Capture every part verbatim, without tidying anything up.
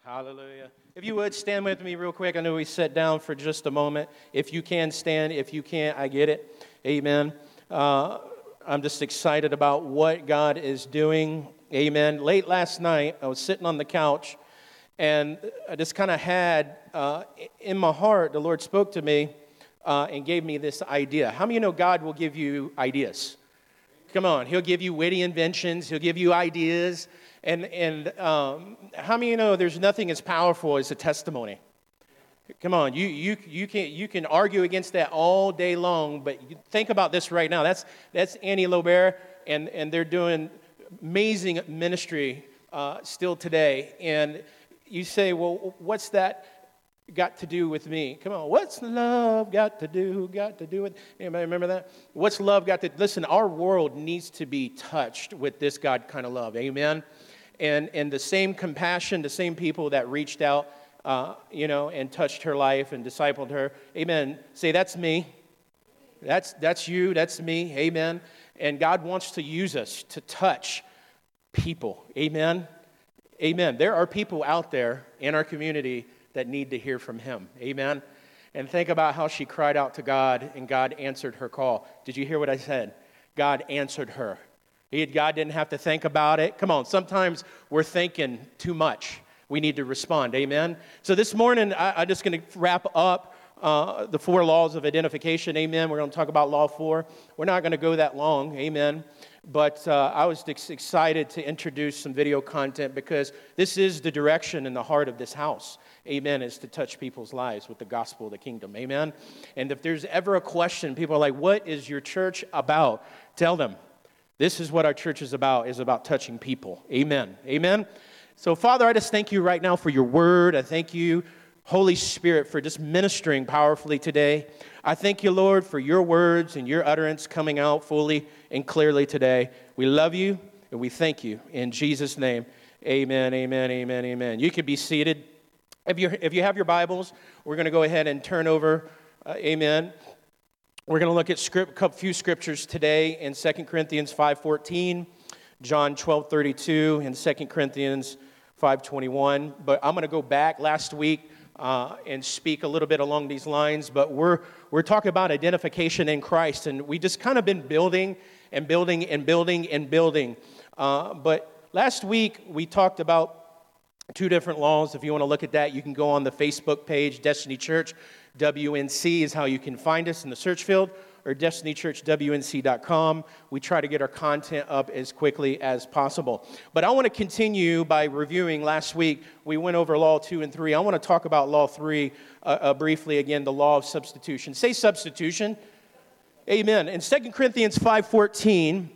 Hallelujah. If you would, stand with me real quick. I know we sat down for just a moment. If you can stand, if you can't, I get it. Amen. Uh, I'm just excited about what God is doing. Amen. Late last night, I was sitting on the couch, and I just kind of had, uh, in my heart, the Lord spoke to me uh, and gave me this idea. How many of you know God will give you ideas? Come on. He'll give you witty inventions. He'll give you ideas. And and um, how many of you know there's nothing as powerful as a testimony? Come on, you you you can you can argue against that all day long, but you think about this right now. That's that's Annie Lobert, and and they're doing amazing ministry uh, still today. And you say, well, what's that got to do with me? Come on, what's love got to do? Got to do with anybody remember that? What's love got to? Listen, our world needs to be touched with this God kind of love. Amen. And and the same compassion, the same people that reached out, uh, you know, and touched her life and discipled her. Amen. Say, that's me. That's that's you. That's me. Amen. And God wants to use us to touch people. Amen. Amen. There are people out there in our community that need to hear from Him. Amen. And think about how she cried out to God, and God answered her call. Did you hear what I said? God answered her. He, God didn't have to think about it. Come on, sometimes we're thinking too much. We need to respond, amen? So this morning, I, I'm just going to wrap up uh, the four laws of identification, amen? We're going to talk about law four. We're not going to go that long, amen? But uh, I was ex- excited to introduce some video content because this is the direction in the heart of this house, amen, is to touch people's lives with the gospel of the kingdom, amen? And if there's ever a question, people are like, what is your church about? Tell them. This is what our church is about, is about touching people. Amen. Amen. So, Father, I just thank you right now for your word. I thank you, Holy Spirit, for just ministering powerfully today. I thank you, Lord, for your words and your utterance coming out fully and clearly today. We love you and we thank you. In Jesus' name, amen, amen, amen, amen. You can be seated. If you if you have your Bibles, we're going to go ahead and turn over. Uh, amen. We're going to look at script, a few scriptures today in Second Corinthians five fourteen, John twelve thirty-two, and Second Corinthians five twenty-one. But I'm going to go back last week uh, and speak a little bit along these lines. But we're we're talking about identification in Christ, and we just kind of been building and building and building and building. Uh, but last week we talked about two different laws. If you want to look at that, you can go on the Facebook page, Destiny Church. W N C is how you can find us in the search field, or destiny church w n c dot com. We try to get our content up as quickly as possible. But I want to continue by reviewing. Last week, we went over law two and three. I want to talk about law three uh, uh, briefly again, the law of substitution. Say substitution. Amen. In Second Corinthians five fourteen,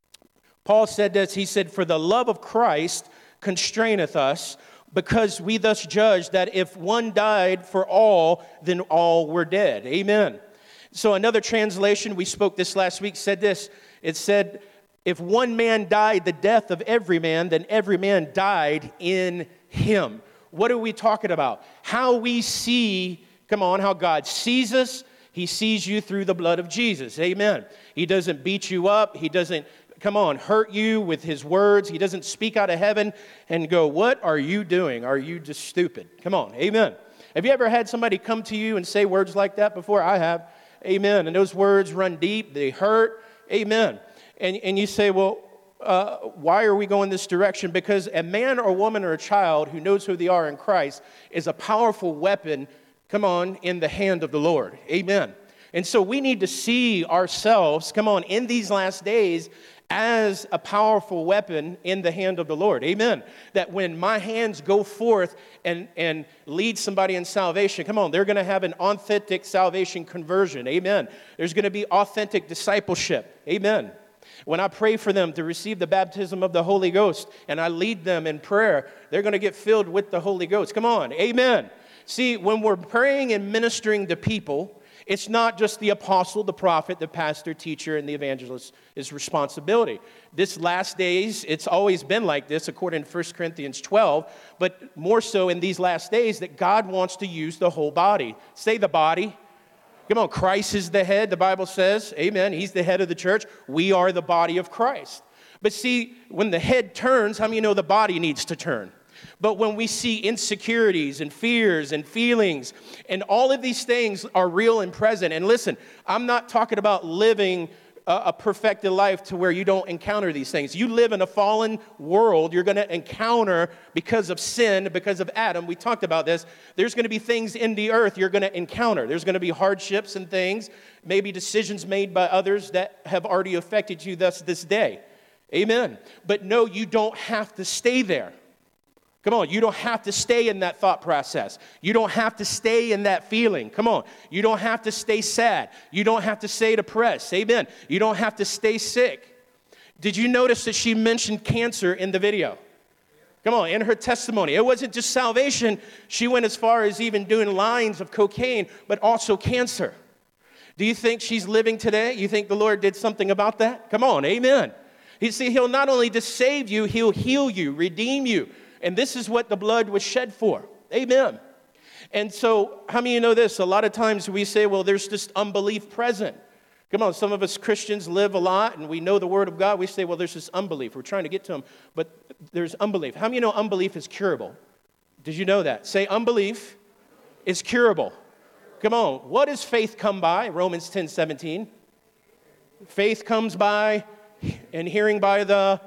Paul said this. He said, for the love of Christ constraineth us, because we thus judge that if one died for all, then all were dead. Amen. So another translation, we spoke this last week, said this. It said, if one man died the death of every man, then every man died in him. What are we talking about? How we see, come on, how God sees us. He sees you through the blood of Jesus. Amen. He doesn't beat you up. He doesn't come on, hurt you with his words. He doesn't speak out of heaven and go, what are you doing? Are you just stupid? Come on, amen. Have you ever had somebody come to you and say words like that before? I have, amen. And those words run deep, they hurt, amen. And, and you say, well, uh, why are we going this direction? Because a man or woman or a child who knows who they are in Christ is a powerful weapon, come on, in the hand of the Lord, amen. And so we need to see ourselves, come on, in these last days as a powerful weapon in the hand of the Lord. Amen. That when my hands go forth and, and lead somebody in salvation, come on, they're going to have an authentic salvation conversion. Amen. There's going to be authentic discipleship. Amen. When I pray for them to receive the baptism of the Holy Ghost and I lead them in prayer, they're going to get filled with the Holy Ghost. Come on. Amen. See, when we're praying and ministering to people, it's not just the apostle, the prophet, the pastor, teacher, and the evangelist's responsibility. This last days, it's always been like this, according to First Corinthians twelve, but more so in these last days that God wants to use the whole body. Say the body. Come on, Christ is the head, the Bible says. Amen. He's the head of the church. We are the body of Christ. But see, when the head turns, how many know the body needs to turn? But when we see insecurities and fears and feelings, and all of these things are real and present. And listen, I'm not talking about living a, a perfected life to where you don't encounter these things. You live in a fallen world. You're going to encounter, because of sin, because of Adam. We talked about this. There's going to be things in the earth you're going to encounter. There's going to be hardships and things, maybe decisions made by others that have already affected you thus this day. Amen. But no, you don't have to stay there. Come on, you don't have to stay in that thought process. You don't have to stay in that feeling. Come on, you don't have to stay sad. You don't have to stay depressed. Amen. You don't have to stay sick. Did you notice that she mentioned cancer in the video? Come on, in her testimony. It wasn't just salvation. She went as far as even doing lines of cocaine, but also cancer. Do you think she's living today? You think the Lord did something about that? Come on, amen. You see, he'll not only just save you, he'll heal you, redeem you. And this is what the blood was shed for. Amen. And so, how many of you know this? A lot of times we say, well, there's just unbelief present. Come on, some of us Christians live a lot and we know the Word of God. We say, well, there's this unbelief. We're trying to get to Him, but there's unbelief. How many of you know unbelief is curable? Did you know that? Say, unbelief is curable. Come on, what does faith come by? Romans ten seventeen. Faith comes by and hearing by the...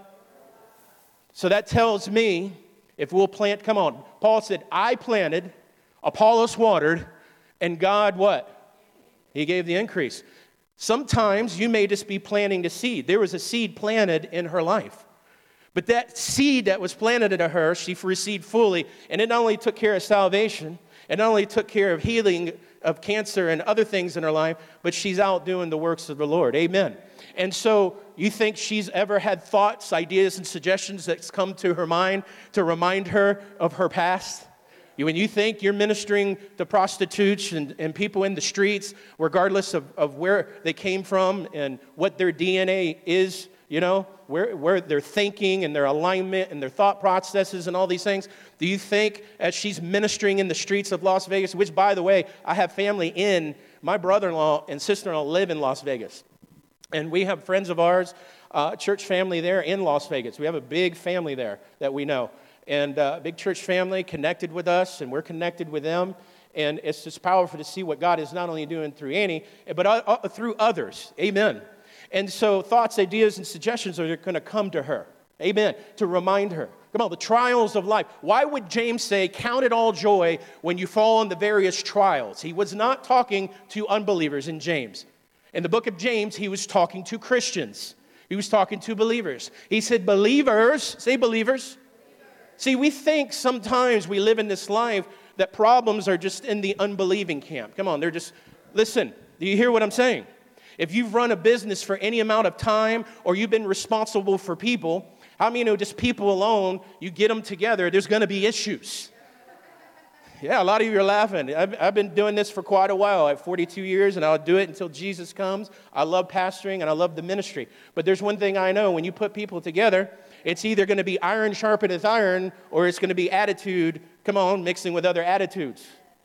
So that tells me, if we'll plant, come on. Paul said, I planted, Apollos watered, and God what? He gave the increase. Sometimes you may just be planting the seed. There was a seed planted in her life. But that seed that was planted into her, she received fully. And it not only took care of salvation, it not only took care of healing of cancer and other things in her life, but she's out doing the works of the Lord. Amen. And so you think she's ever had thoughts, ideas, and suggestions that's come to her mind to remind her of her past? When you think you're ministering to prostitutes and, and people in the streets, regardless of, of where they came from and what their D N A is, you know, where, where their thinking and their alignment and their thought processes and all these things, do you think as she's ministering in the streets of Las Vegas, which, by the way, I have family in, my brother-in-law and sister-in-law live in Las Vegas. And we have friends of ours, uh, church family there in Las Vegas. We have a big family there that we know. And a uh, big church family connected with us, and we're connected with them. And it's just powerful to see what God is not only doing through Annie, but uh, uh, through others. Amen. And so thoughts, ideas, and suggestions are going to come to her. Amen. To remind her. Come on, the trials of life. Why would James say, count it all joy when you fall in the various trials? He was not talking to unbelievers in James. In the book of James, he was talking to Christians. He was talking to believers. He said, believers, say believers. See, we think sometimes we live in this life that problems are just in the unbelieving camp. Come on, they're just, listen, do you hear what I'm saying? If you've run a business for any amount of time or you've been responsible for people, how many know just people alone, you get them together, there's going to be issues. Yeah, a lot of you are laughing. I've, I've been doing this for quite a while. I have forty-two years, and I'll do it until Jesus comes. I love pastoring, and I love the ministry. But there's one thing I know. When you put people together, it's either going to be iron sharpeneth iron, or it's going to be attitude, come on, mixing with other attitudes.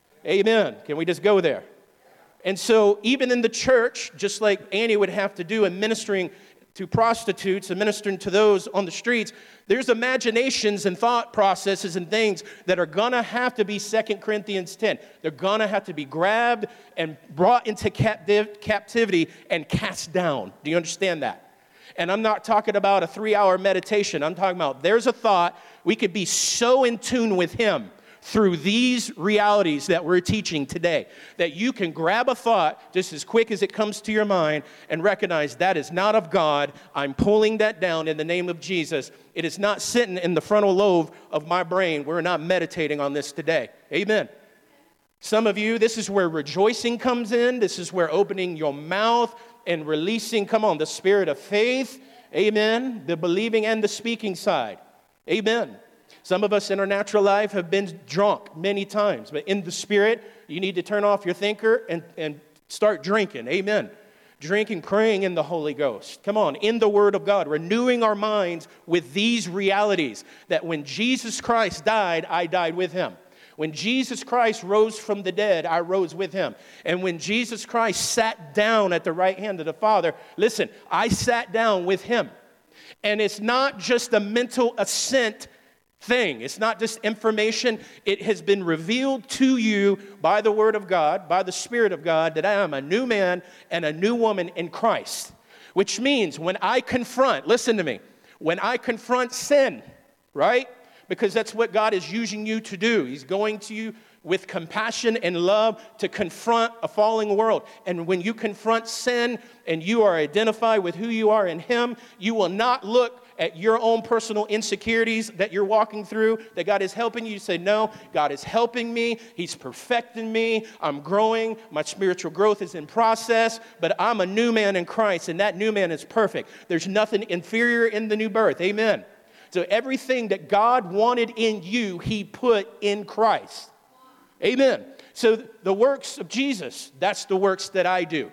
Amen. Can we just go there? And so even in the church, just like Annie would have to do in ministering to prostitutes and ministering to those on the streets, there's imaginations and thought processes and things that are going to have to be Second Corinthians ten. They're going to have to be grabbed and brought into captiv- captivity and cast down. Do you understand that? And I'm not talking about a three-hour meditation. I'm talking about there's a thought. We could be so in tune with Him through these realities that we're teaching today, that you can grab a thought just as quick as it comes to your mind and recognize that is not of God. I'm pulling that down in the name of Jesus. It is not sitting in the frontal lobe of my brain. We're not meditating on this today. Amen. Some of you, this is where rejoicing comes in. This is where opening your mouth and releasing, come on, the spirit of faith. Amen. The believing and the speaking side. Amen. Some of us in our natural life have been drunk many times, but in the spirit, you need to turn off your thinker and, and start drinking. Amen. Drinking, praying in the Holy Ghost. Come on, in the Word of God, renewing our minds with these realities that when Jesus Christ died, I died with Him. When Jesus Christ rose from the dead, I rose with Him. And when Jesus Christ sat down at the right hand of the Father, listen, I sat down with Him. And it's not just a mental assent thing. It's not just information. It has been revealed to you by the Word of God, by the Spirit of God, that I am a new man and a new woman in Christ. Which means when I confront, listen to me, when I confront sin, right? Because that's what God is using you to do. He's going to you with compassion and love to confront a falling world. And when you confront sin and you are identified with who you are in Him, you will not look at your own personal insecurities that you're walking through, that God is helping you. You say, no, God is helping me. He's perfecting me. I'm growing. My spiritual growth is in process, but I'm a new man in Christ, and that new man is perfect. There's nothing inferior in the new birth. Amen. So everything that God wanted in you, He put in Christ. Amen. So the works of Jesus, that's the works that I do.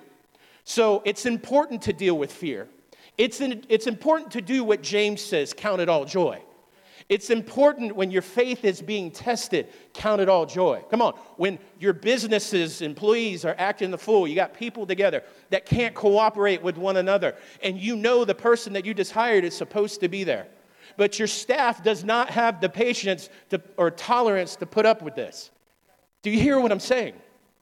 So it's important to deal with fear. It's, in, it's important to do what James says, count it all joy. It's important when your faith is being tested, count it all joy. Come on, when your businesses, employees are acting the fool, you got people together that can't cooperate with one another, and you know the person that you just hired is supposed to be there. But your staff does not have the patience to, or tolerance to put up with this. Do you hear what I'm saying?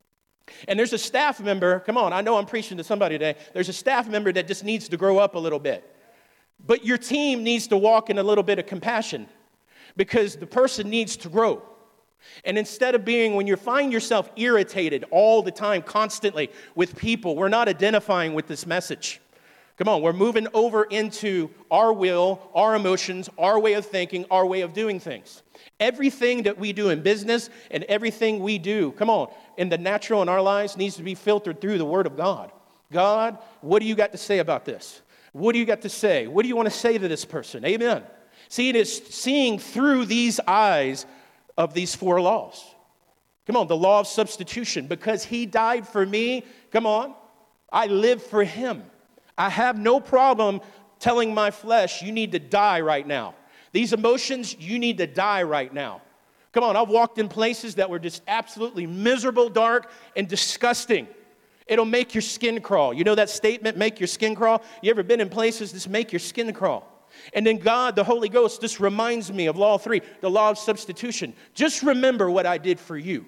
And there's a staff member, come on, I know I'm preaching to somebody today. There's a staff member that just needs to grow up a little bit. But your team needs to walk in a little bit of compassion because the person needs to grow. And instead of being, when you find yourself irritated all the time, constantly with people, we're not identifying with this message. Come on, we're moving over into our will, our emotions, our way of thinking, our way of doing things. Everything that we do in business and everything we do, come on, in the natural in our lives needs to be filtered through the Word of God. God, what do you got to say about this? What do you got to say? What do you want to say to this person? Amen. See, it is seeing through these eyes of these four laws. Come on, the law of substitution. Because He died for me, come on, I live for Him. I have no problem telling my flesh, you need to die right now. These emotions, you need to die right now. Come on, I've walked in places that were just absolutely miserable, dark, and disgusting. It'll make your skin crawl. You know that statement, make your skin crawl? You ever been in places that make your skin crawl? And then God, the Holy Ghost, just reminds me of law three, the law of substitution. Just remember what I did for you.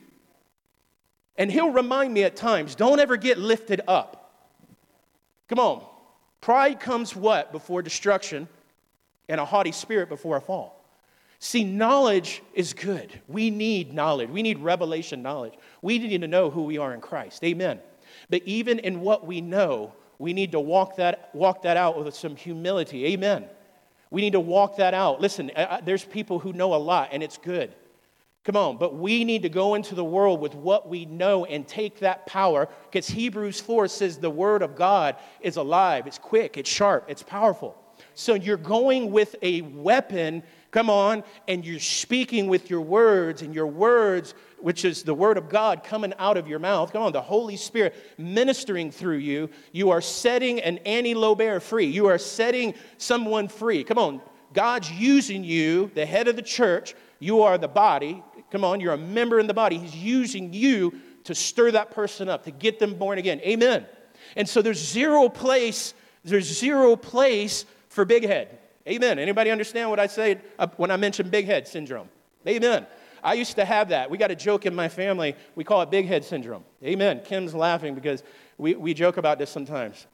And He'll remind me at times, don't ever get lifted up. Come on. Pride comes what? Before destruction, and a haughty spirit before a fall. See, knowledge is good. We need knowledge. We need revelation knowledge. We need to know who we are in Christ. Amen. But even in what we know, we need to walk that, walk that out with some humility. Amen. We need to walk that out. Listen, there's people who know a lot, and it's good. Come on, but we need to go into the world with what we know and take that power, because Hebrews four says the Word of God is alive, it's quick, it's sharp, it's powerful. So you're going with a weapon, come on, and you're speaking with your words, and your words, which is the Word of God coming out of your mouth, come on, the Holy Spirit ministering through you, you are setting an Annie Lobert free. You are setting someone free. Come on, God's using you, the head of the church, you are the body. Come on, you're a member in the body. He's using you to stir that person up, to get them born again. Amen. And so there's zero place, there's zero place for big head. Amen. Anybody understand what I say when I mention big head syndrome? Amen. I used to have that. We got a joke in my family. We call it big head syndrome. Amen. Kim's laughing because we, we joke about this sometimes.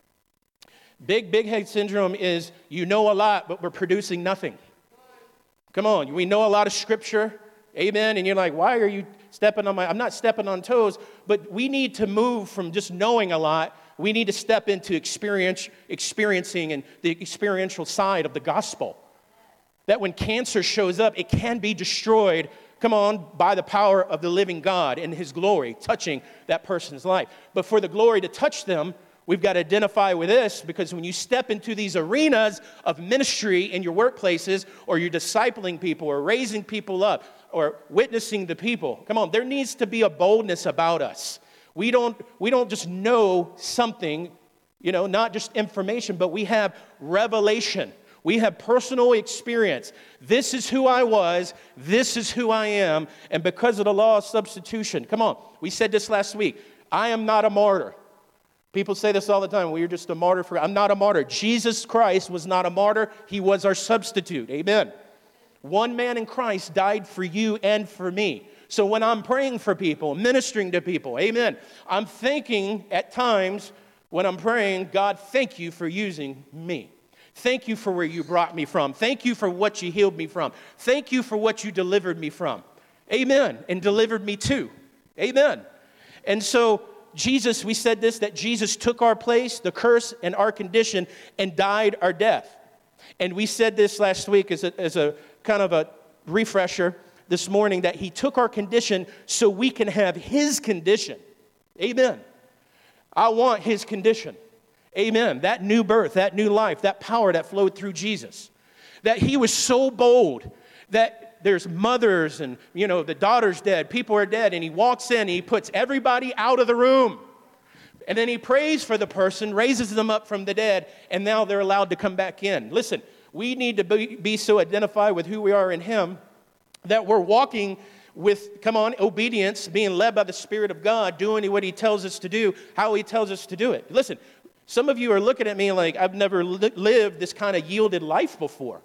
Big, big head syndrome is you know a lot, but we're producing nothing. Come on. We know a lot of scripture. Amen. And you're like, why are you stepping on my, I'm not stepping on toes, but we need to move from just knowing a lot. We need to step into experience, experiencing and the experiential side of the gospel. That when cancer shows up, it can be destroyed, come on, by the power of the living God and His glory touching that person's life. But for the glory to touch them, we've got to identify with this, because when you step into these arenas of ministry in your workplaces, or you're discipling people or raising people up or witnessing the people, come on, there needs to be a boldness about us. We don't, we don't just know something, you know, not just information, but we have revelation. We have personal experience. This is who I was. This is who I am. And because of the law of substitution, come on, we said this last week, I am not a martyr. People say this all the time. Well, you're just a martyr for, I'm not a martyr. Jesus Christ was not a martyr. He was our substitute. Amen. One man in Christ died for you and for me. So when I'm praying for people, ministering to people, amen, I'm thinking at times when I'm praying, God, thank you for using me. Thank you for where you brought me from. Thank you for what you healed me from. Thank you for what you delivered me from. Amen. And delivered me to. Amen. And so Jesus, we said this, that Jesus took our place, the curse and our condition, and died our death. And we said this last week as a, as a kind of a refresher this morning, that he took our condition so we can have his condition. Amen. I want his condition. Amen. That new birth, that new life, that power that flowed through Jesus. That he was so bold that there's mothers and, you know, the daughter's dead, people are dead, and he walks in and he puts everybody out of the room. And then he prays for the person, raises them up from the dead, and now they're allowed to come back in. Listen, we need to be, be so identified with who we are in him that we're walking with, come on, obedience, being led by the Spirit of God, doing what he tells us to do, how he tells us to do it. Listen, some of you are looking at me like I've never li- lived this kind of yielded life before.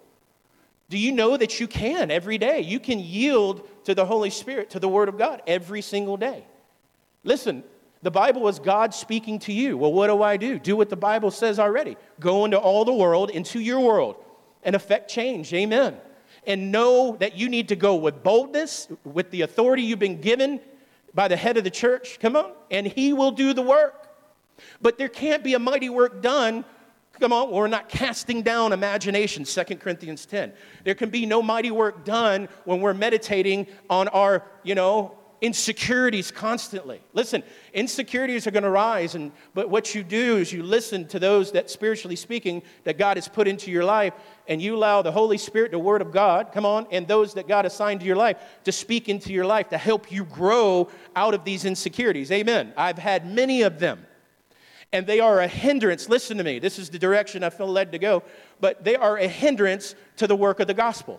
Do you know that you can every day? You can yield to the Holy Spirit, to the Word of God every single day. Listen, the Bible is God speaking to you. Well, what do I do? Do what the Bible says already. Go into all the world, into your world, and affect change. Amen. And know that you need to go with boldness, with the authority you've been given by the head of the church. Come on. And he will do the work. But there can't be a mighty work done. Come on, we're not casting down imagination, Second Corinthians ten. There can be no mighty work done when we're meditating on our, you know, insecurities constantly. Listen, insecurities are going to rise, and but what you do is you listen to those that, spiritually speaking, that God has put into your life, and you allow the Holy Spirit, the Word of God, come on, and those that God assigned to your life to speak into your life to help you grow out of these insecurities. Amen. I've had many of them, and they are a hindrance. Listen to me. This is the direction I feel led to go, but they are a hindrance to the work of the gospel.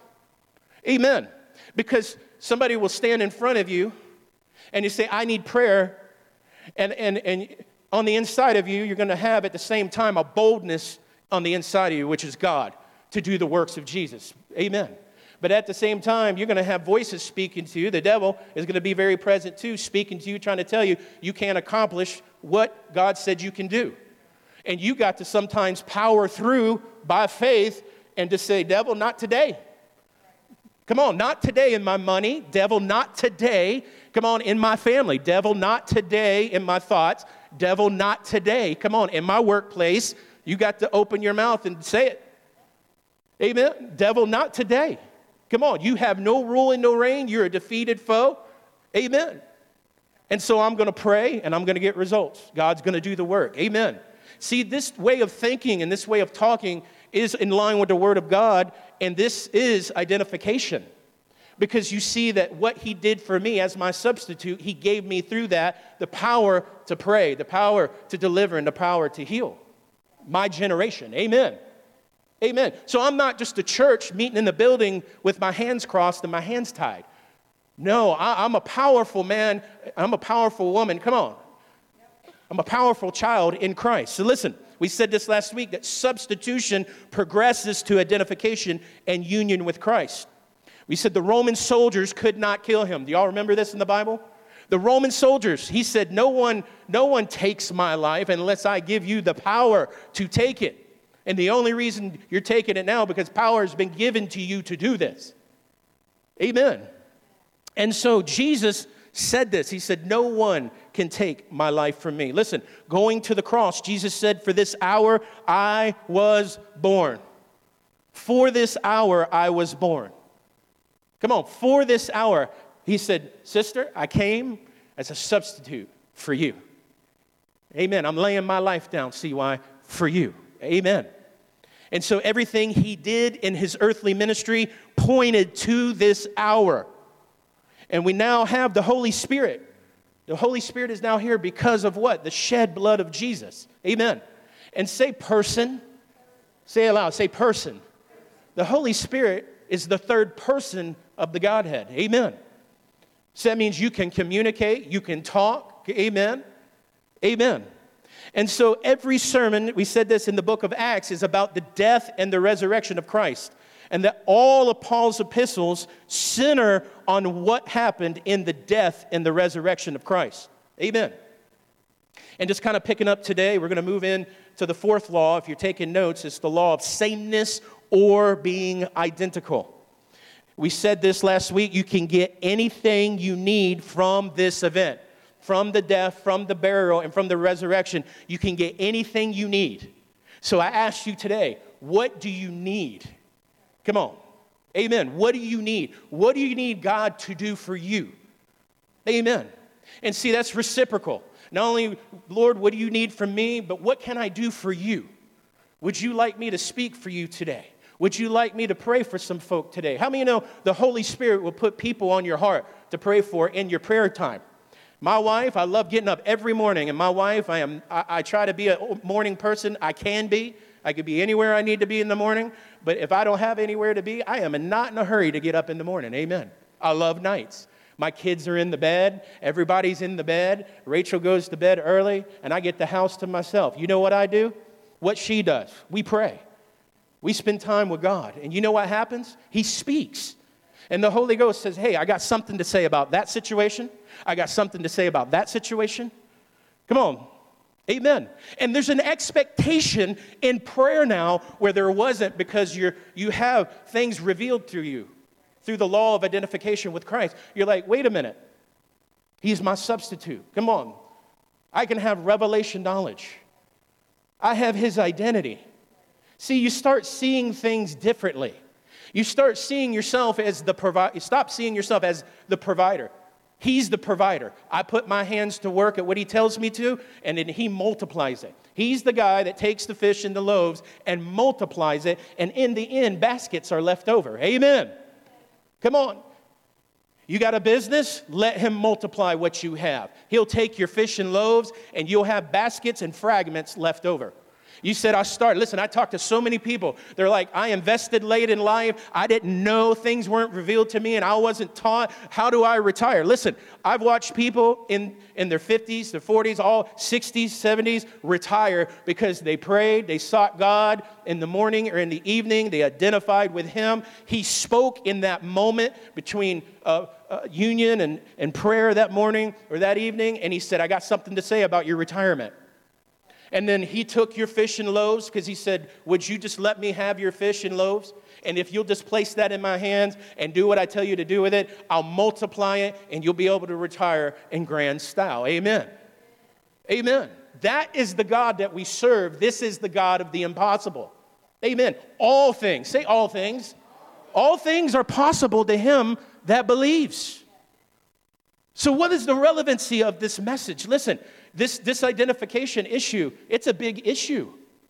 Amen. Because somebody will stand in front of you, and you say, I need prayer, and, and, and on the inside of you, you're going to have at the same time a boldness on the inside of you, which is God, to do the works of Jesus. Amen. But at the same time, you're going to have voices speaking to you. The devil is going to be very present too, speaking to you, trying to tell you you can't accomplish what God said you can do. And you got to sometimes power through by faith and to say, devil, not today. Come on, not today in my money. Devil, not today. Come on, in my family. Devil, not today in my thoughts. Devil, not today. Come on, in my workplace. You got to open your mouth and say it. Amen. Devil, not today. Come on, you have no rule and no reign. You're a defeated foe. Amen. And so I'm going to pray and I'm going to get results. God's going to do the work. Amen. See, this way of thinking and this way of talking is in line with the Word of God, and this is identification. Because you see that what he did for me as my substitute, he gave me through that the power to pray, the power to deliver, and the power to heal. My generation. Amen. Amen. So I'm not just a church meeting in the building with my hands crossed and my hands tied. No, I, I'm a powerful man. I'm a powerful woman. Come on. I'm a powerful child in Christ. So listen, we said this last week, that substitution progresses to identification and union with Christ. We said the Roman soldiers could not kill him. Do y'all remember this in the Bible? The Roman soldiers, he said, no one, no one takes my life unless I give you the power to take it. And the only reason you're taking it now because power has been given to you to do this. Amen. And so Jesus said this. He said, no one can take my life from me. Listen, going to the cross, Jesus said, for this hour I was born. For this hour I was born. Come on, for this hour. He said, sister, I came as a substitute for you. Amen. I'm laying my life down, C Y, for you. Amen. And so everything he did in his earthly ministry pointed to this hour. And we now have the Holy Spirit. The Holy Spirit is now here because of what? The shed blood of Jesus. Amen. And say person. Say it aloud. Say person. The Holy Spirit is the third person of the Godhead. Amen. So that means you can communicate. You can talk. Amen. Amen. And so every sermon, we said this in the book of Acts, is about the death and the resurrection of Christ. And that all of Paul's epistles center on what happened in the death and the resurrection of Christ. Amen. And just kind of picking up today, we're going to move in to the fourth law. If you're taking notes, it's the law of sameness or being identical. We said this last week, you can get anything you need from this event. From the death, from the burial, and from the resurrection, you can get anything you need. So I ask you today, what do you need? Come on. Amen. What do you need? What do you need God to do for you? Amen. And see, that's reciprocal. Not only, Lord, what do you need from me, but what can I do for you? Would you like me to speak for you today? Would you like me to pray for some folk today? How many of you know the Holy Spirit will put people on your heart to pray for in your prayer time? My wife, I love getting up every morning, and my wife, I am. I, I try to be a morning person. I can be. I could be anywhere I need to be in the morning, but if I don't have anywhere to be, I am not in a hurry to get up in the morning. Amen. I love nights. My kids are in the bed. Everybody's in the bed. Rachel goes to bed early, and I get the house to myself. You know what I do? What she does. We pray. We spend time with God. And you know what happens? He speaks. And the Holy Ghost says, hey, I got something to say about that situation. I got something to say about that situation. Come on. Amen. And there's an expectation in prayer now where there wasn't, because you're, you have things revealed through you, through the law of identification with Christ. You're like, wait a minute. He's my substitute. Come on. I can have revelation knowledge. I have his identity. See, you start seeing things differently. You start seeing yourself as the provider. You stop seeing yourself as the provider. He's the provider. I put my hands to work at what he tells me to, and then he multiplies it. He's the guy that takes the fish and the loaves and multiplies it, and in the end, baskets are left over. Amen. Come on. You got a business? Let him multiply what you have. He'll take your fish and loaves, and you'll have baskets and fragments left over. You said, I started. Listen, I talked to so many people. They're like, I invested late in life. I didn't know, things weren't revealed to me, and I wasn't taught. How do I retire? Listen, I've watched people in, in their fifties, their forties, all sixties, seventies retire because they prayed, they sought God in the morning or in the evening. They identified with him. He spoke in that moment between uh, uh, union and, and prayer that morning or that evening, and he said, I got something to say about your retirement. And then he took your fish and loaves because he said, would you just let me have your fish and loaves? And if you'll just place that in my hands and do what I tell you to do with it, I'll multiply it and you'll be able to retire in grand style. Amen. Amen. That is the God that we serve. This is the God of the impossible. Amen. All things, say all things. All things are possible to him that believes. So what is the relevancy of this message? Listen, this disidentification issue, it's a big issue.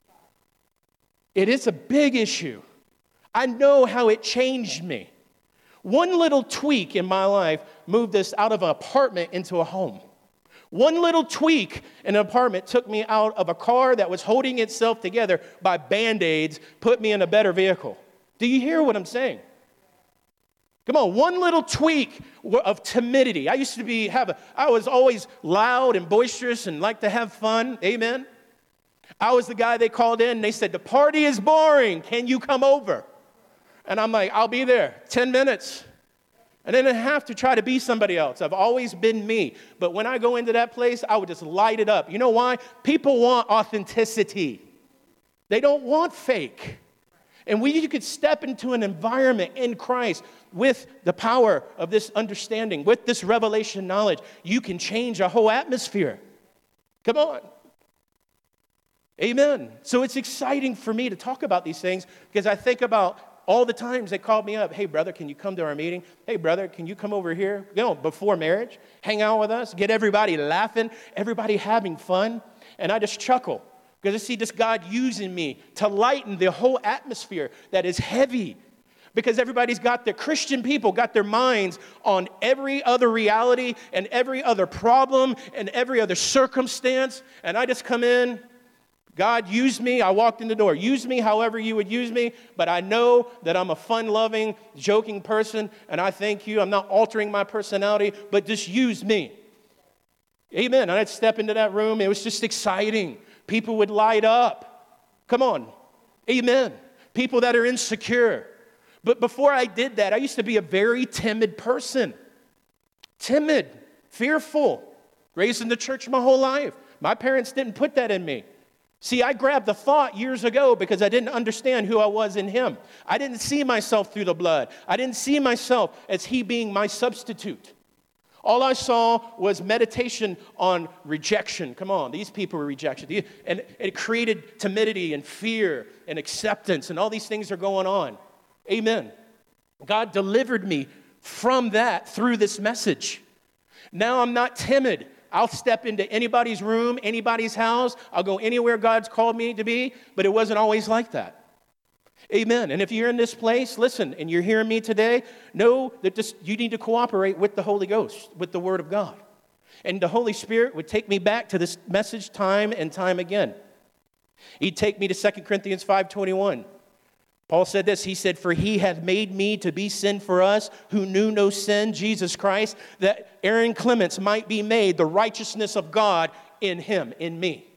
It is a big issue. I know how it changed me. One little tweak in my life moved us out of an apartment into a home. One little tweak in an apartment took me out of a car that was holding itself together by Band-Aids, put me in a better vehicle. Do you hear what I'm saying? Come on, one little tweak of timidity. I used to be, have a, I was always loud and boisterous and like to have fun. Amen. I was the guy they called in and they said, the party is boring. Can you come over? And I'm like, I'll be there. Ten minutes. And then I have to try to be somebody else. I've always been me. But when I go into that place, I would just light it up. You know why? People want authenticity. They don't want fake. And when you could step into an environment in Christ with the power of this understanding, with this revelation knowledge, you can change a whole atmosphere. Come on. Amen. So it's exciting for me to talk about these things because I think about all the times they called me up. Hey, brother, can you come to our meeting? Hey, brother, can you come over here? You know, before marriage, hang out with us, get everybody laughing, everybody having fun. And I just chuckle. Because I see this God using me to lighten the whole atmosphere that is heavy. Because everybody's got their Christian people, got their minds on every other reality and every other problem and every other circumstance. And I just come in, God, use me. I walked in the door. Use me however you would use me. But I know that I'm a fun-loving, joking person. And I thank you. I'm not altering my personality, but just use me. Amen. And I'd step into that room. It was just exciting. People would light up. Come on. Amen. People that are insecure. But before I did that, I used to be a very timid person. Timid, fearful, raised in the church my whole life. My parents didn't put that in me. See, I grabbed the thought years ago because I didn't understand who I was in him. I didn't see myself through the blood. I didn't see myself as he being my substitute. All I saw was meditation on rejection. Come on, these people were rejection. And it created timidity and fear and acceptance, and all these things are going on. Amen. God delivered me from that through this message. Now I'm not timid. I'll step into anybody's room, anybody's house. I'll go anywhere God's called me to be, but it wasn't always like that. Amen. And if you're in this place, listen, and you're hearing me today, know that this, you need to cooperate with the Holy Ghost, with the Word of God. And the Holy Spirit would take me back to this message time and time again. He'd take me to Second Corinthians five twenty-one. Paul said this, he said, "For he hath made me to be sin for us, who knew no sin, Jesus Christ, that Aaron Clements might be made the righteousness of God in him," in me.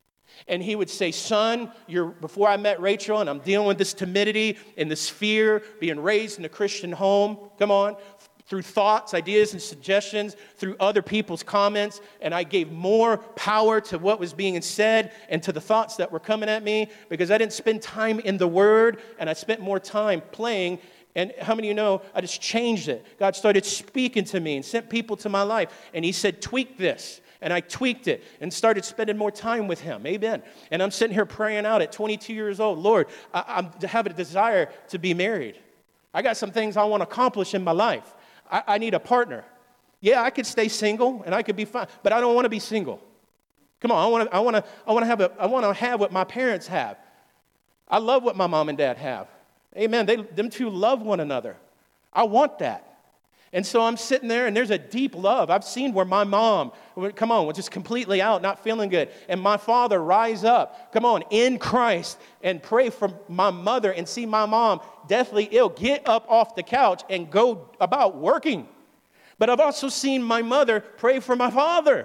And he would say, "Son, you're before I met Rachel, and I'm dealing with this timidity and this fear, being raised in a Christian home, come on, through thoughts, ideas, and suggestions, through other people's comments, and I gave more power to what was being said and to the thoughts that were coming at me because I didn't spend time in the Word, and I spent more time playing. And how many of you know I just changed it? God started speaking to me and sent people to my life, and he said, tweak this. And I tweaked it and started spending more time with him. Amen. And I'm sitting here praying out at twenty-two years old, Lord, I, I have a desire to be married. I got some things I want to accomplish in my life. I, I need a partner. Yeah, I could stay single and I could be fine, but I don't want to be single. Come on, I want to, I want to, I want to have a, I want to have what my parents have. I love what my mom and dad have. Amen. They, them two love one another. I want that. And so I'm sitting there, and there's a deep love. I've seen where my mom, come on, was just completely out, not feeling good. And my father rise up, come on, in Christ, and pray for my mother and see my mom deathly ill, get up off the couch and go about working. But I've also seen my mother pray for my father.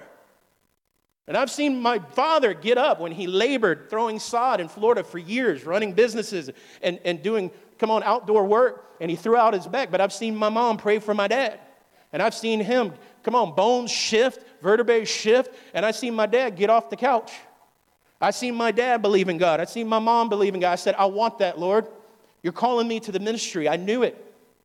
And I've seen my father get up when he labored throwing sod in Florida for years, running businesses and, and doing, come on, outdoor work, and he threw out his back. But I've seen my mom pray for my dad. And I've seen him, come on, bones shift, vertebrae shift, and I've seen my dad get off the couch. I've seen my dad believe in God. I've seen my mom believe in God. I said, I want that, Lord. You're calling me to the ministry. I knew it.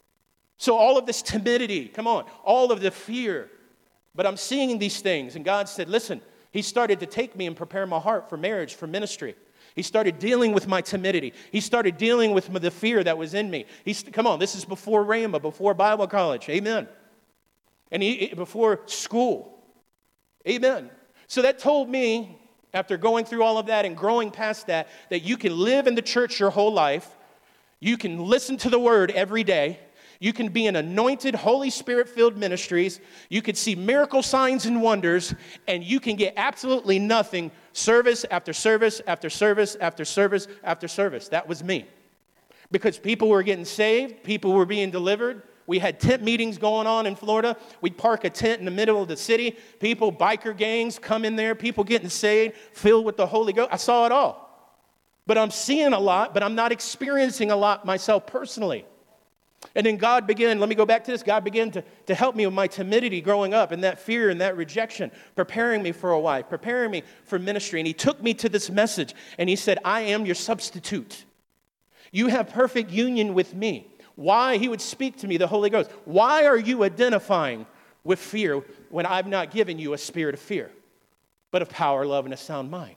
So all of this timidity, come on, all of the fear. But I'm seeing these things, and God said, listen, he started to take me and prepare my heart for marriage, for ministry. He started dealing with my timidity. He started dealing with the fear that was in me. He's, come on, this is before Rhema, before Bible college. Amen. And he, before school. Amen. So that told me, after going through all of that and growing past that, that you can live in the church your whole life. You can listen to the word every day. You can be in anointed, Holy Spirit-filled ministries. You can see miracle signs and wonders, and you can get absolutely nothing service after service after service after service after service. That was me. Because people were getting saved. People were being delivered. We had tent meetings going on in Florida. We'd park a tent in the middle of the city. People, biker gangs come in there. People getting saved, filled with the Holy Ghost. I saw it all. But I'm seeing a lot, but I'm not experiencing a lot myself personally. And then God began, let me go back to this, God began to, to help me with my timidity growing up and that fear and that rejection, preparing me for a wife, preparing me for ministry. And he took me to this message and he said, I am your substitute. You have perfect union with me. Why? He would speak to me, the Holy Ghost. Why are you identifying with fear when I've not given you a spirit of fear, but of power, love, and a sound mind?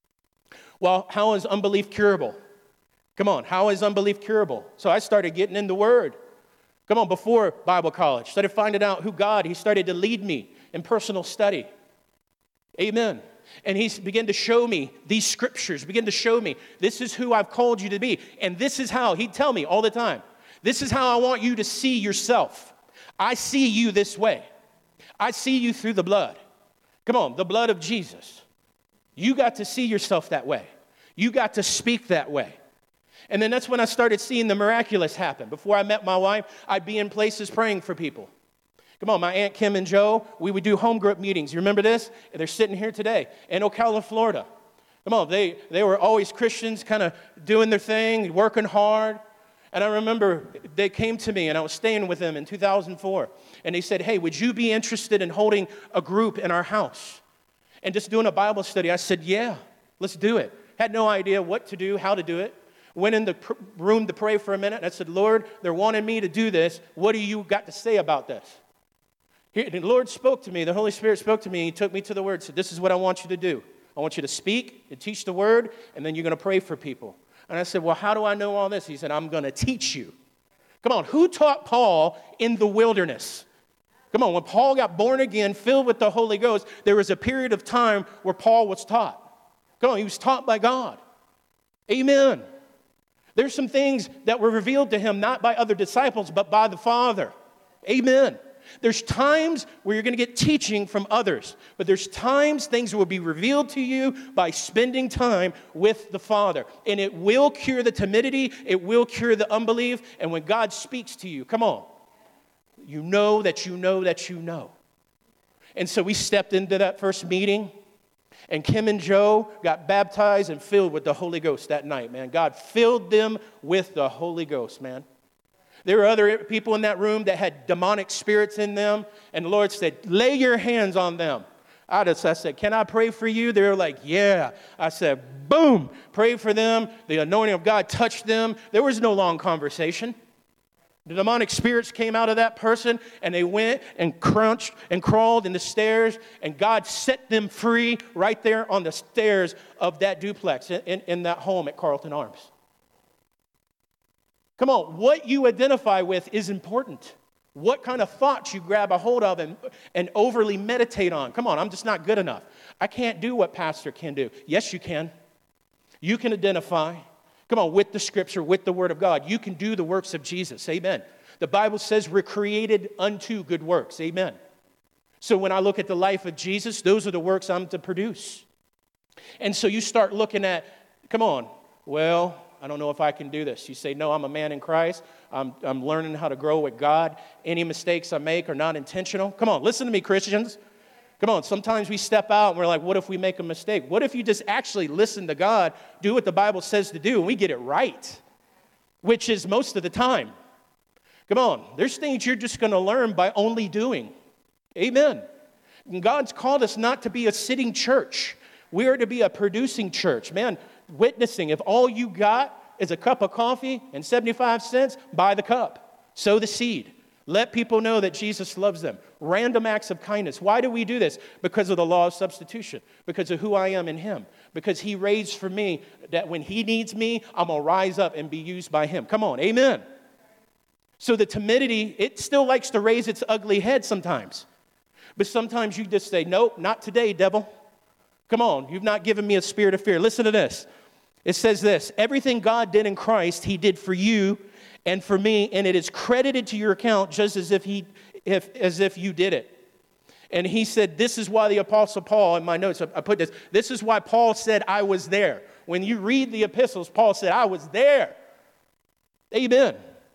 Well, how is unbelief curable? Come on, how is unbelief curable? So I started getting in the Word. Come on, before Bible college, started finding out who God, he started to lead me in personal study. Amen. And he began to show me these scriptures, began to show me, this is who I've called you to be. And this is how, he'd tell me all the time, this is how I want you to see yourself. I see you this way. I see you through the blood. Come on, the blood of Jesus. You got to see yourself that way. You got to speak that way. And then that's when I started seeing the miraculous happen. Before I met my wife, I'd be in places praying for people. Come on, my Aunt Kim and Joe, we would do home group meetings. You remember this? They're sitting here today in Ocala, Florida. Come on, they, they were always Christians, kind of doing their thing, working hard. And I remember they came to me, and I was staying with them in two thousand four. And they said, hey, would you be interested in holding a group in our house and just doing a Bible study? I said, yeah, let's do it. Had no idea what to do, how to do it. Went in the pr- room to pray for a minute. And I said, Lord, they're wanting me to do this. What do you got to say about this? Here, the Lord spoke to me. The Holy Spirit spoke to me. He took me to the Word. Said, this is what I want you to do. I want you to speak and teach the Word, and then you're going to pray for people. And I said, well, how do I know all this? He said, I'm going to teach you. Come on, who taught Paul in the wilderness? Come on, when Paul got born again, filled with the Holy Ghost, there was a period of time where Paul was taught. Come on, he was taught by God. Amen. There's some things that were revealed to him, not by other disciples, but by the Father. Amen. There's times where you're going to get teaching from others, but there's times things will be revealed to you by spending time with the Father. And it will cure the timidity, it will cure the unbelief, and when God speaks to you, come on, you know that you know that you know. And so we stepped into that first meeting, and Kim and Joe got baptized and filled with the Holy Ghost that night, man. God filled them with the Holy Ghost, man. There were other people in that room that had demonic spirits in them, and the Lord said, lay your hands on them. I just I said, can I pray for you? They were like, yeah. I said, boom, pray for them. The anointing of God touched them. There was no long conversation. The demonic spirits came out of that person, and they went and crunched and crawled in the stairs, and God set them free right there on the stairs of that duplex in, in, in that home at Carlton Arms. Come on, what you identify with is important. What kind of thoughts you grab a hold of and, and overly meditate on. Come on, I'm just not good enough. I can't do what pastor can do. Yes, you can. You can identify. Come on, with the Scripture, with the Word of God. You can do the works of Jesus. Amen. The Bible says we're created unto good works. Amen. So when I look at the life of Jesus, those are the works I'm to produce. And so you start looking at, come on, well, I don't know if I can do this. You say, no, I'm a man in Christ. I'm, I'm learning how to grow with God. Any mistakes I make are not intentional. Come on, listen to me, Christians. Come on, sometimes we step out and we're like, what if we make a mistake? What if you just actually listen to God, do what the Bible says to do, and we get it right, which is most of the time. Come on, there's things you're just going to learn by only doing. Amen. And God's called us not to be a sitting church. We are to be a producing church. Man, witnessing. If all you got is a cup of coffee and seventy-five cents, buy the cup. Sow the seed. Let people know that Jesus loves them. Random acts of kindness. Why do we do this? Because of the law of substitution. Because of who I am in Him. Because He raised for me that when He needs me, I'm going to rise up and be used by Him. Come on, amen. So the timidity, it still likes to raise its ugly head sometimes. But sometimes you just say, nope, not today, devil. Come on, you've not given me a spirit of fear. Listen to this. It says this, everything God did in Christ, He did for you and for me, and it is credited to your account just as if he, if, as if you did it. And he said, this is why the Apostle Paul, in my notes, I put this, this is why Paul said, I was there. When you read the epistles, Paul said, I was there. Amen.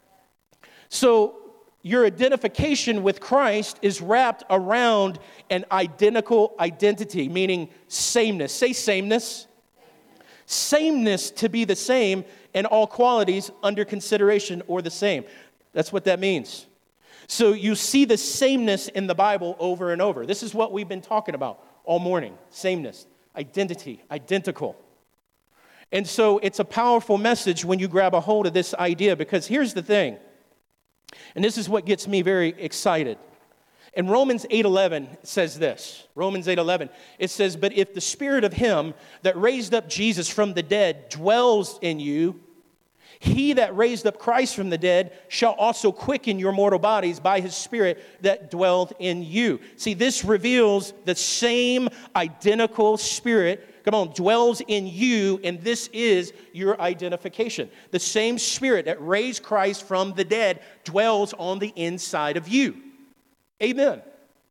So your identification with Christ is wrapped around an identical identity, meaning sameness. Say sameness. Sameness, to be the same, and all qualities under consideration or the same. That's what that means. So you see the sameness in the Bible over and over. This is what we've been talking about all morning. Sameness, identity, identical. And so it's a powerful message when you grab a hold of this idea, because here's the thing. And this is what gets me very excited. In Romans eight eleven, it says this. Romans eight eleven, it says, but if the Spirit of Him that raised up Jesus from the dead dwells in you, He that raised up Christ from the dead shall also quicken your mortal bodies by His Spirit that dwelleth in you. See, this reveals the same identical Spirit, come on, dwells in you, and this is your identification. The same Spirit that raised Christ from the dead dwells on the inside of you. Amen.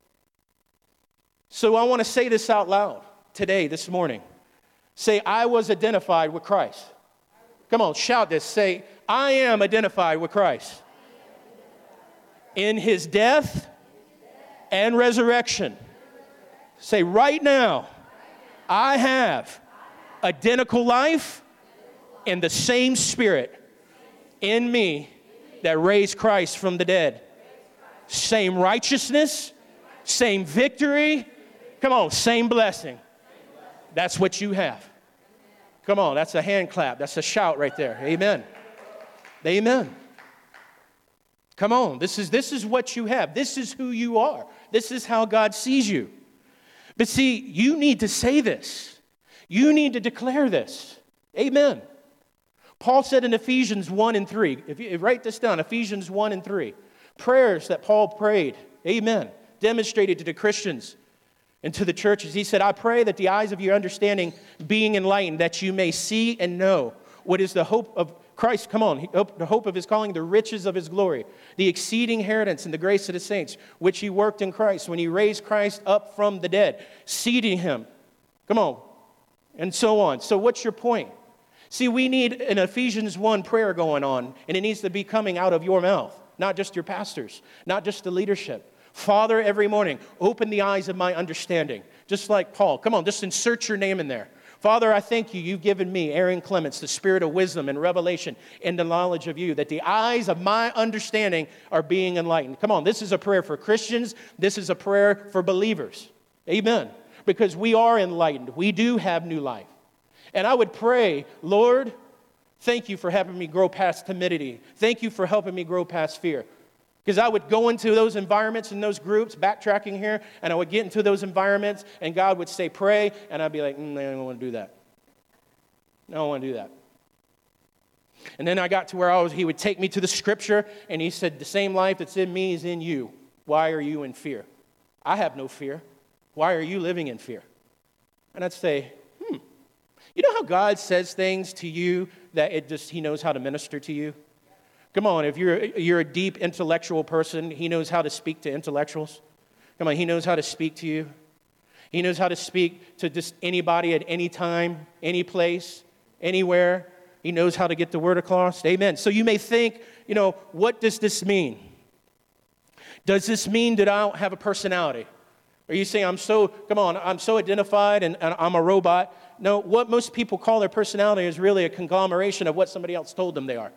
So I want to say this out loud today, this morning. Say, I was identified with Christ. Come on, shout this. Say, I am identified with Christ. In His death and resurrection. Say, right now, I have identical life in the same Spirit. in me that raised Christ from the dead. Same righteousness, same victory. Come on, same blessing. That's what you have. Come on, that's a hand clap. That's a shout right there. Amen. Amen. Come on, this is, this is what you have. This is who you are. This is how God sees you. But see, you need to say this. You need to declare this. Amen. Paul said in Ephesians one and three, if you write this down, Ephesians one and three, prayers that Paul prayed, amen, demonstrated to the Christians and to the churches. He said, I pray that the eyes of your understanding being enlightened, that you may see and know what is the hope of Christ, come on, the hope of his calling, the riches of his glory, the exceeding inheritance and the grace of the saints, which he worked in Christ when he raised Christ up from the dead, seating him, come on, and so on. So what's your point? See, we need an Ephesians one prayer going on, and it needs to be coming out of your mouth, not just your pastors, not just the leadership. Father, every morning, open the eyes of my understanding, just like Paul. Come on, just insert your name in there. Father, I thank you. You've given me, Aaron Clements, the spirit of wisdom and revelation and the knowledge of you, that the eyes of my understanding are being enlightened. Come on, this is a prayer for Christians. This is a prayer for believers. Amen. Because we are enlightened. We do have new life. And I would pray, Lord, thank you for helping me grow past timidity. Thank you for helping me grow past fear. Because I would go into those environments and those groups, backtracking here, and I would get into those environments, and God would say, pray, and I'd be like, mm, I don't want to do that. I don't want to do that. And then I got to where I was, he would take me to the scripture, and he said, the same life that's in me is in you. Why are you in fear? I have no fear. Why are you living in fear? And I'd say, hmm. You know how God says things to you that it just he knows how to minister to you? Come on, if you're you're a deep intellectual person, he knows how to speak to intellectuals. Come on, he knows how to speak to you. He knows how to speak to just anybody at any time, any place, anywhere. He knows how to get the word across. Amen. So you may think, you know, what does this mean? Does this mean that I don't have a personality? Are you saying I'm so, come on, I'm so identified and, and I'm a robot? No, what most people call their personality is really a conglomeration of what somebody else told them they are.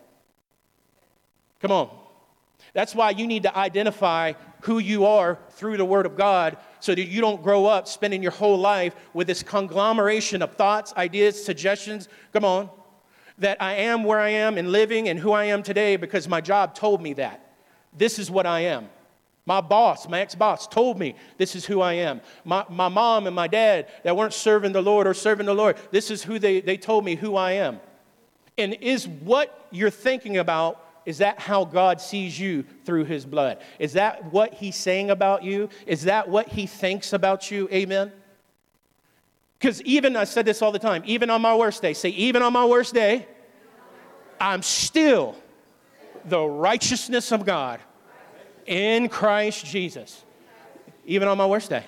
Come on. That's why you need to identify who you are through the Word of God so that you don't grow up spending your whole life with this conglomeration of thoughts, ideas, suggestions. Come on. That I am where I am and living and who I am today because my job told me that. This is what I am. My boss, my ex-boss told me this is who I am. My, my mom and my dad that weren't serving the Lord or serving the Lord, this is who they, they told me who I am. And is what you're thinking about, is that how God sees you through his blood? Is that what he's saying about you? Is that what he thinks about you? Amen? Because even, I said this all the time, even on my worst day, say, even on my worst day, I'm still the righteousness of God in Christ Jesus. Even on my worst day.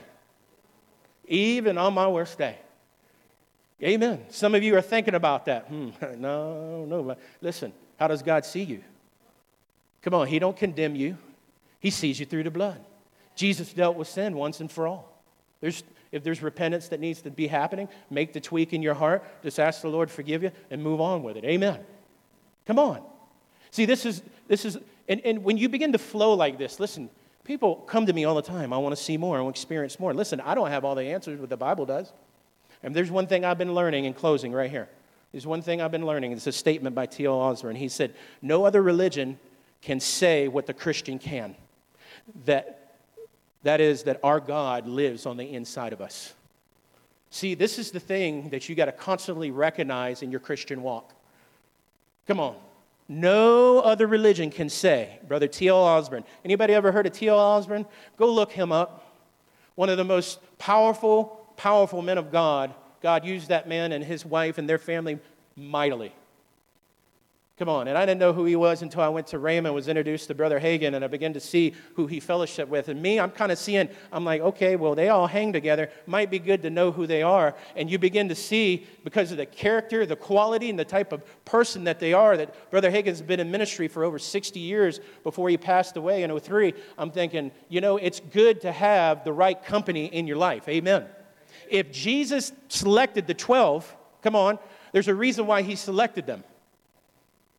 Even on my worst day. Amen. Some of you are thinking about that. Hmm, no, no. Listen, how does God see you? Come on, he don't condemn you. He sees you through the blood. Jesus dealt with sin once and for all. There's, if there's repentance that needs to be happening, make the tweak in your heart. Just ask the Lord to forgive you and move on with it. Amen. Come on. See, this is, this is, and, and when you begin to flow like this, listen, people come to me all the time. I want to see more. I want to experience more. Listen, I don't have all the answers, but the Bible does. And there's one thing I've been learning in closing right here. There's one thing I've been learning. It's a statement by T L Osborne. He said, no other religion can say what the Christian can. That, that is that our God lives on the inside of us. See, this is the thing that you got to constantly recognize in your Christian walk. Come on. No other religion can say, Brother T L Osborne. Anybody ever heard of T L Osborne? Go look him up. One of the most powerful, powerful men of God. God used that man and his wife and their family mightily. Come on, and I didn't know who he was until I went to Raymond, was introduced to Brother Hagin, and I began to see who he fellowshiped with. And me, I'm kind of seeing, I'm like, okay, well, they all hang together. Might be good to know who they are. And you begin to see, because of the character, the quality, and the type of person that they are, that Brother Hagin's been in ministry for over sixty years before he passed away in oh three. I'm thinking, you know, it's good to have the right company in your life. Amen. If Jesus selected the twelve, come on, there's a reason why he selected them.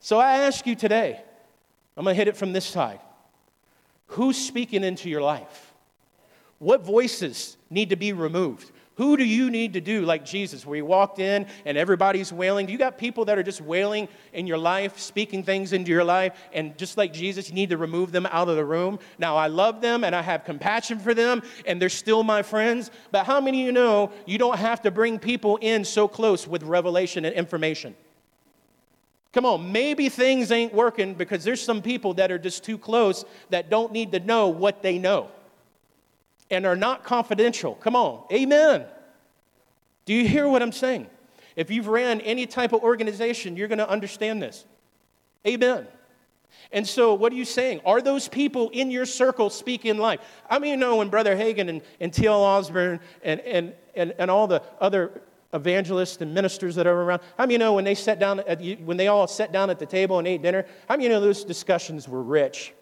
So I ask you today, I'm going to hit it from this side. Who's speaking into your life? What voices need to be removed? Who do you need to do like Jesus, where he walked in and everybody's wailing? Do you got people that are just wailing in your life, speaking things into your life, and just like Jesus, you need to remove them out of the room? Now, I love them and I have compassion for them, and they're still my friends, but how many of you know you don't have to bring people in so close with revelation and information? Come on, maybe things ain't working because there's some people that are just too close that don't need to know what they know and are not confidential. Come on, amen. Do you hear what I'm saying? If you've ran any type of organization, you're going to understand this. Amen. And so what are you saying? Are those people in your circle speaking life? I mean, you know, when Brother Hagin and, and T L Osborne and, and, and, and all the other evangelists and ministers that are around, how many of you know when they sat down at, when they all sat down at the table and ate dinner, how many of you know those discussions were rich?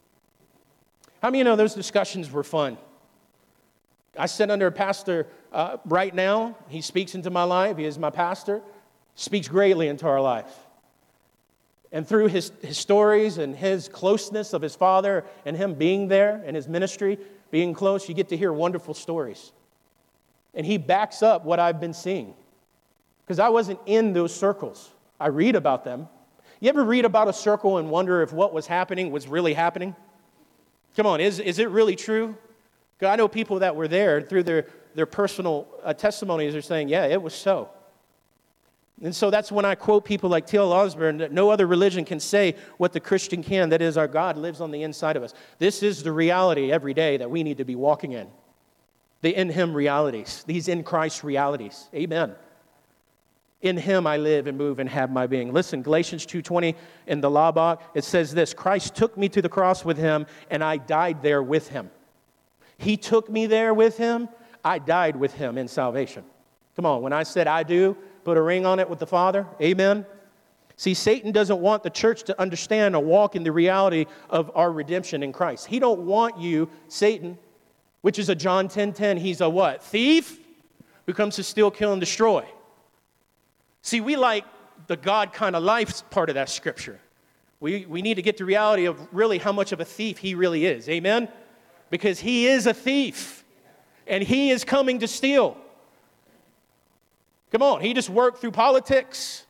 How many of you know those discussions were fun? I sit under a pastor uh, right now. He speaks into my life. He is my pastor. Speaks greatly into our life. And through his, his stories and his closeness of his father and him being there and his ministry, being close, you get to hear wonderful stories. And he backs up what I've been seeing. Because I wasn't in those circles. I read about them. You ever read about a circle and wonder if what was happening was really happening? Come on, is, is it really true? I know people that were there through their, their personal uh, testimonies are saying, yeah, it was so. And so that's when I quote people like T L Osborne, that no other religion can say what the Christian can, that is, our God lives on the inside of us. This is the reality every day that we need to be walking in. The in Him realities, these in Christ realities. Amen. In Him I live and move and have my being. Listen, Galatians two twenty in the Laubach, it says this, Christ took me to the cross with Him, and I died there with Him. He took me there with Him. I died with Him in salvation. Come on, when I said I do, put a ring on it with the Father. Amen. See, Satan doesn't want the church to understand or walk in the reality of our redemption in Christ. He don't want you, Satan, which is a John ten ten. He's a what? Thief who comes to steal, kill, and destroy. See, we like the God kind of life part of that scripture. We, we need to get the reality of really how much of a thief he really is. Amen. Because he is a thief, and he is coming to steal. Come on, he just worked through politics.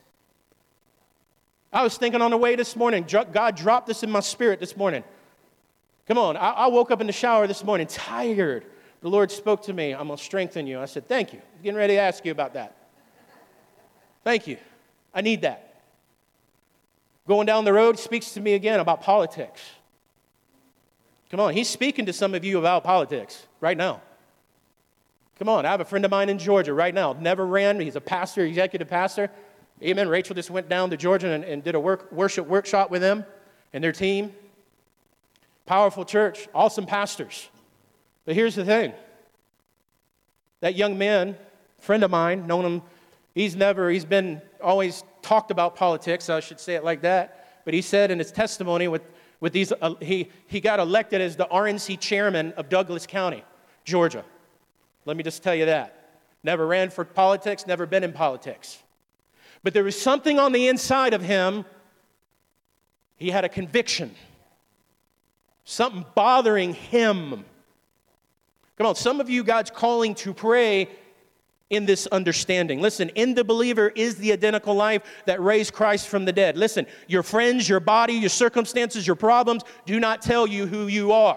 I was thinking on the way this morning, God dropped this in my spirit this morning. Come on, I, I woke up in the shower this morning tired. The Lord spoke to me, I'm going to strengthen you. I said, thank you. I'm getting ready to ask you about that. Thank you. I need that. Going down the road, speaks to me again about politics. Come on, he's speaking to some of you about politics right now. Come on, I have a friend of mine in Georgia right now. Never ran. He's a pastor, executive pastor. Amen. Rachel just went down to Georgia and, and did a work, worship workshop with them and their team. Powerful church, awesome pastors. But here's the thing. That young man, friend of mine, known him, he's never, he's been always talked about politics, I should say it like that. But he said in his testimony with With these, uh, he, he got elected as the R N C chairman of Douglas County, Georgia. Let me just tell you that. Never ran for politics, never been in politics. But there was something on the inside of him. He had a conviction. Something bothering him. Come on, some of you, God's calling to pray in this understanding. Listen, in the believer is the identical life that raised Christ from the dead. Listen, your friends, your body, your circumstances, your problems do not tell you who you are.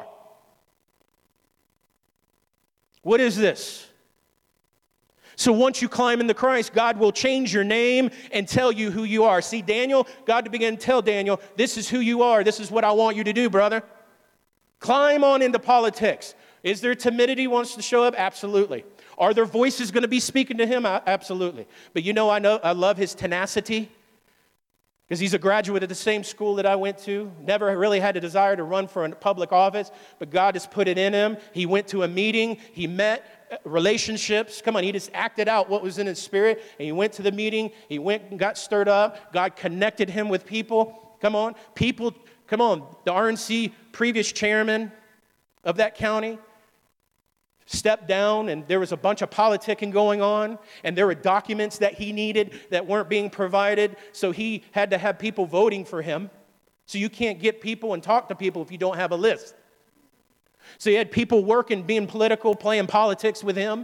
What is this? So once you climb into Christ, God will change your name and tell you who you are. See, Daniel, God began to tell Daniel, this is who you are. This is what I want you to do, brother. Climb on into politics. Is there timidity wants to show up? Absolutely. Are there voices going to be speaking to him? Absolutely. But you know, I know I love his tenacity because he's a graduate of the same school that I went to. Never really had a desire to run for a public office, but God has put it in him. He went to a meeting. He met relationships. Come on, he just acted out what was in his spirit, and he went to the meeting. He went and got stirred up. God connected him with people. Come on. People, come on. The R N C previous chairman of that county stepped down and there was a bunch of politicking going on and there were documents that he needed that weren't being provided, so he had to have people voting for him. So you can't get people and talk to people if you don't have a list. So he had people working, being political, playing politics with him.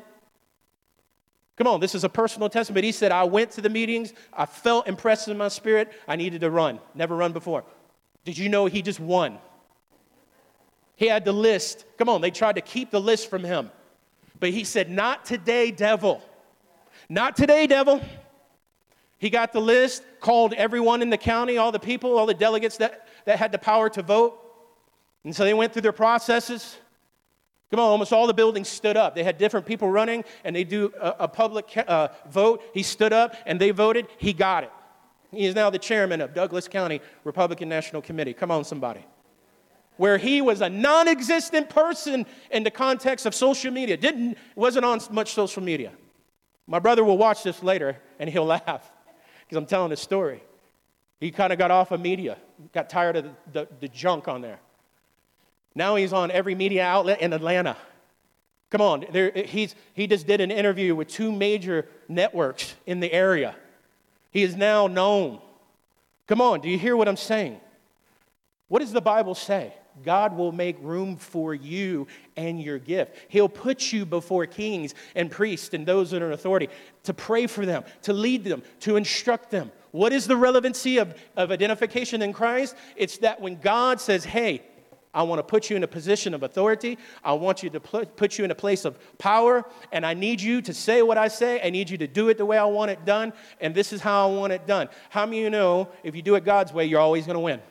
Come on, this is a personal testimony. He said, I went to the meetings, I felt impressed in my spirit, I needed to run. Never run before. Did you know he just won? He had the list. Come on, they tried to keep the list from him. But he said, not today, devil. Not today, devil. He got the list, called everyone in the county, all the people, all the delegates that, that had the power to vote. And so they went through their processes. Come on, almost all the buildings stood up. They had different people running, and they do a, a public uh, vote. He stood up, and they voted. He got it. He is now the chairman of Douglas County Republican National Committee. Come on, somebody. Where he was a non-existent person in the context of social media. Didn't, wasn't on much social media. My brother will watch this later, and he'll laugh because I'm telling a story. He kind of got off of media, got tired of the, the, the junk on there. Now he's on every media outlet in Atlanta. Come on, there, he's, he just did an interview with two major networks in the area. He is now known. Come on, do you hear what I'm saying? What does the Bible say? God will make room for you and your gift. He'll put you before kings and priests and those that are in authority to pray for them, to lead them, to instruct them. What is the relevancy of, of identification in Christ? It's that when God says, hey, I want to put you in a position of authority. I want you to put you in a place of power, and I need you to say what I say. I need you to do it the way I want it done, and this is how I want it done. How many of you know if you do it God's way, you're always going to win?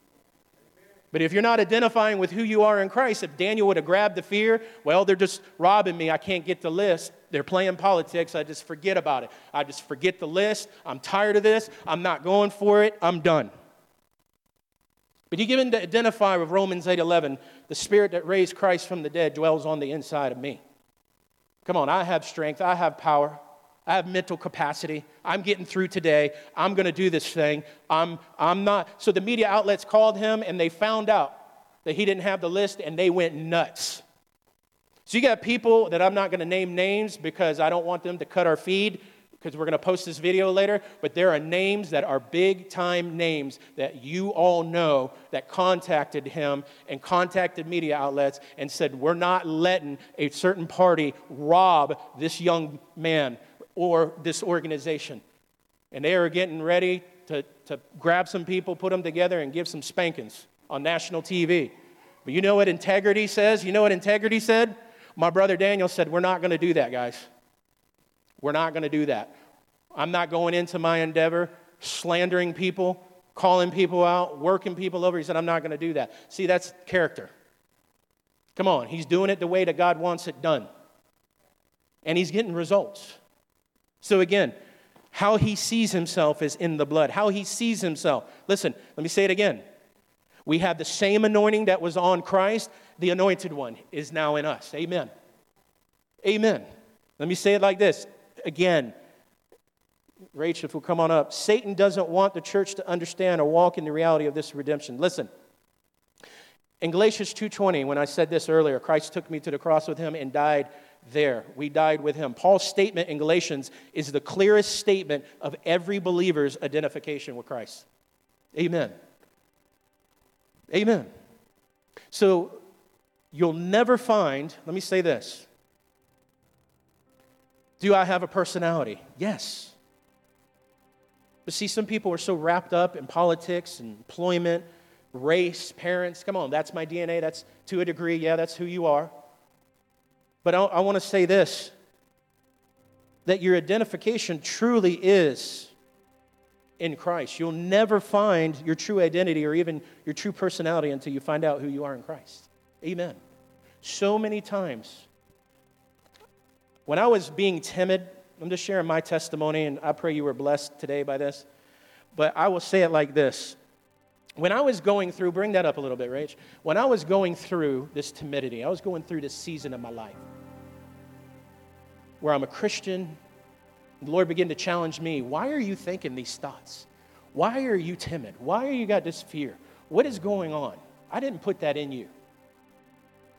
But if you're not identifying with who you are in Christ, if Daniel would have grabbed the fear, well, they're just robbing me. I can't get the list. They're playing politics. I just forget about it. I just forget the list. I'm tired of this. I'm not going for it. I'm done. But you begin to identify with Romans eight eleven, the Spirit that raised Christ from the dead dwells on the inside of me. Come on, I have strength. I have power. I have mental capacity. I'm getting through today. I'm going to do this thing. I'm, I'm not. So the media outlets called him, and they found out that he didn't have the list, and they went nuts. So you got people that I'm not going to name names because I don't want them to cut our feed because we're going to post this video later, but there are names that are big-time names that you all know that contacted him and contacted media outlets and said, we're not letting a certain party rob this young man or this organization. And they are getting ready to, to grab some people, put them together, and give some spankings on national T V. But you know what integrity says? You know what integrity said? My brother Daniel said, we're not going to do that, guys. We're not going to do that. I'm not going into my endeavor slandering people, calling people out, working people over. He said, I'm not going to do that. See, that's character. Come on, he's doing it the way that God wants it done. And he's getting results. So again, how he sees himself is in the blood. How he sees himself. Listen, let me say it again. We have the same anointing that was on Christ. The anointed one is now in us. Amen. Amen. Let me say it like this. Again, Rachel, if we'll come on up. Satan doesn't want the church to understand or walk in the reality of this redemption. Listen. In Galatians two twenty, when I said this earlier, Christ took me to the cross with him and died there. We died with him. Paul's statement in Galatians is the clearest statement of every believer's identification with Christ. Amen. Amen. So you'll never find, let me say this. Do I have a personality? Yes. But see, some people are so wrapped up in politics and employment, race, parents. Come on, that's my D N A. That's to a degree, yeah, that's who you are. But I, I want to say this, that your identification truly is in Christ. You'll never find your true identity or even your true personality until you find out who you are in Christ. Amen. So many times, when I was being timid, I'm just sharing my testimony, and I pray you were blessed today by this, but I will say it like this. When I was going through, bring that up a little bit, Rach. When I was going through this timidity, I was going through this season of my life where I'm a Christian. The Lord began to challenge me. Why are you thinking these thoughts? Why are you timid? Why are you got this fear? What is going on? I didn't put that in you.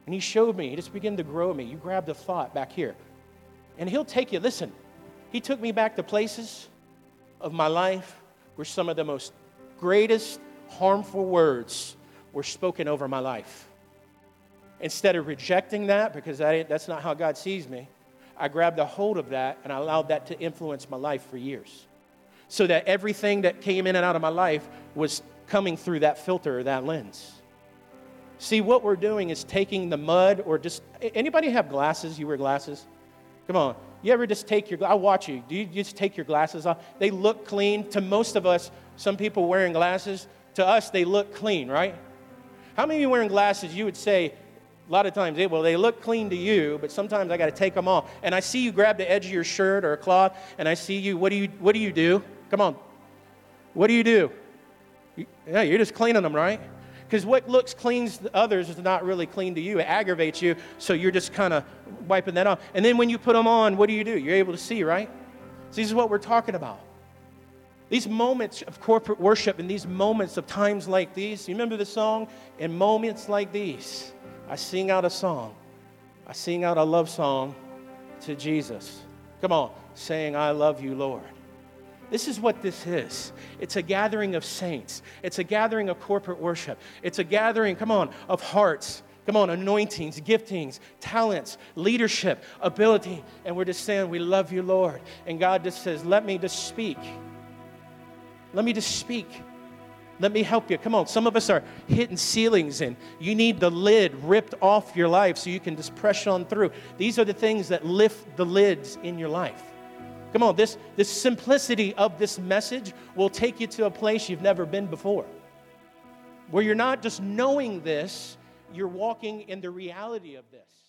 And he showed me, he just began to grow me. You grab the thought back here. And he'll take you, listen, he took me back to places of my life where some of the most greatest harmful words were spoken over my life. Instead of rejecting that, because that, that's not how God sees me, I grabbed a hold of that and I allowed that to influence my life for years. So that everything that came in and out of my life was coming through that filter or that lens. See, what we're doing is taking the mud or just, anybody have glasses? You wear glasses? Come on. You ever just take your, I watch you. Do you just take your glasses off? They look clean. To most of us, some people wearing glasses, to us, they look clean, right? How many of you wearing glasses, you would say, a lot of times, they, well, they look clean to you, but sometimes I got to take them off. And I see you grab the edge of your shirt or a cloth, and I see you, what do you, what do you do? Come on. What do you do? You, yeah, you're just cleaning them, right? Because what looks clean to others is not really clean to you. It aggravates you, so you're just kind of wiping that off. And then when you put them on, what do you do? You're able to see, right? So this is what we're talking about. These moments of corporate worship and these moments of times like these, you remember the song? In moments like these, I sing out a song. I sing out a love song to Jesus. Come on, saying, I love you, Lord. This is what this is. It's a gathering of saints. It's a gathering of corporate worship. It's a gathering, come on, of hearts. Come on, anointings, giftings, talents, leadership, ability. And we're just saying, we love you, Lord. And God just says, let me just speak. Let me just speak. Let me help you. Come on, some of us are hitting ceilings and you need the lid ripped off your life so you can just press on through. These are the things that lift the lids in your life. Come on, this, this simplicity of this message will take you to a place you've never been before. Where you're not just knowing this, you're walking in the reality of this.